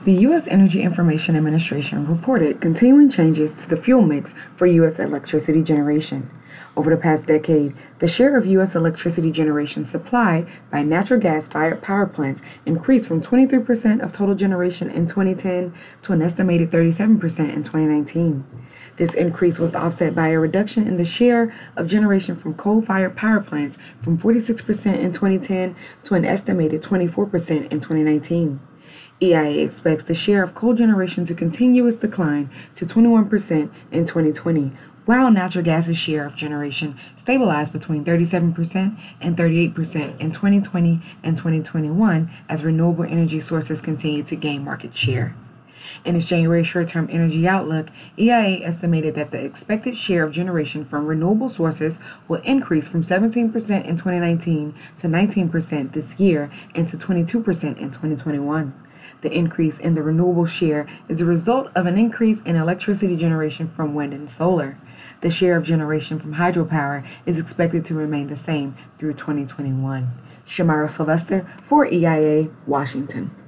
The U.S. Energy Information Administration reported continuing changes to the fuel mix for U.S. electricity generation. Over the past decade, the share of U.S. electricity generation supplied by natural gas-fired power plants increased from 23% of total generation in 2010 to an estimated 37% in 2019. This increase was offset by a reduction in the share of generation from coal-fired power plants from 46% in 2010 to an estimated 24% in 2019. EIA expects the share of coal generation to continue its decline to 21% in 2020, while natural gas's share of generation stabilized between 37% and 38% in 2020 and 2021 as renewable energy sources continue to gain market share. In its January short-term energy outlook, EIA estimated that the expected share of generation from renewable sources will increase from 17% in 2019 to 19% this year and to 22% in 2021. The increase in the renewable share is a result of an increase in electricity generation from wind and solar. The share of generation from hydropower is expected to remain the same through 2021. Shamara Sylvester for EIA, Washington.